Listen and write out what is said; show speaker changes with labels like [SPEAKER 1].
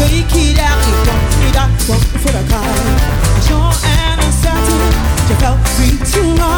[SPEAKER 1] Take it out, it out, for the car. Sure and uncertain, you felt free to know.